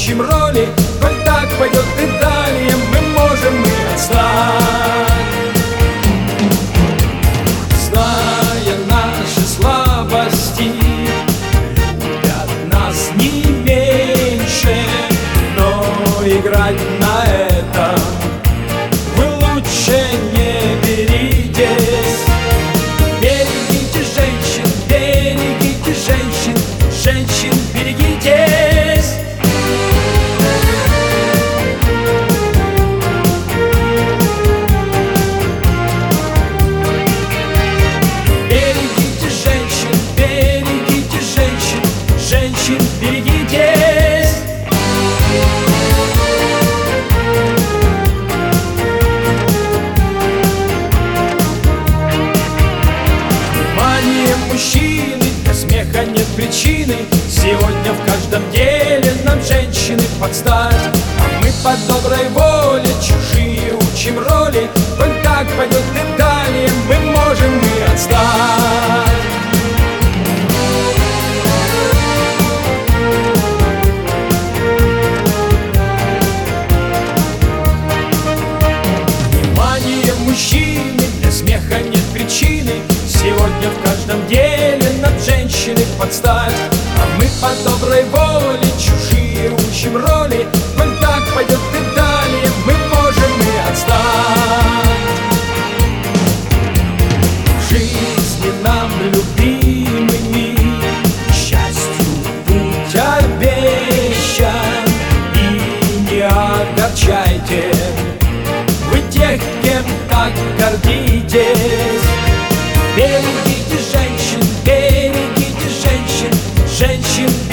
учим роли. Коль так пойдет и далее, мы можем и отстать. Зная наши слабости, любят нас не меньше, но играть на этом вы лучше не беритесь. Берегите женщин, берегите женщин, женщин берегитесь. Берегите женщин, берегите женщин, женщин берегитесь. Внимание, мужчины, для смеха нет причины. Сегодня в каждом деле нам женщины подстать. А мы по доброй воле чужие учим роли. Коль так пойдет и далее, мы можем и отстать. Внимание, мужчины, для смеха нет причины. Сегодня в каждом деле нам женщины подстать. А мы по доброй воле чужие учим роли. Коль так пойдет и далее, мы можем и отстать. В жизни нам любимыми счастью путь обещан. И не огорчайте вы тех, кем так гордитесь. Берегите женщин, берегите женщин, женщин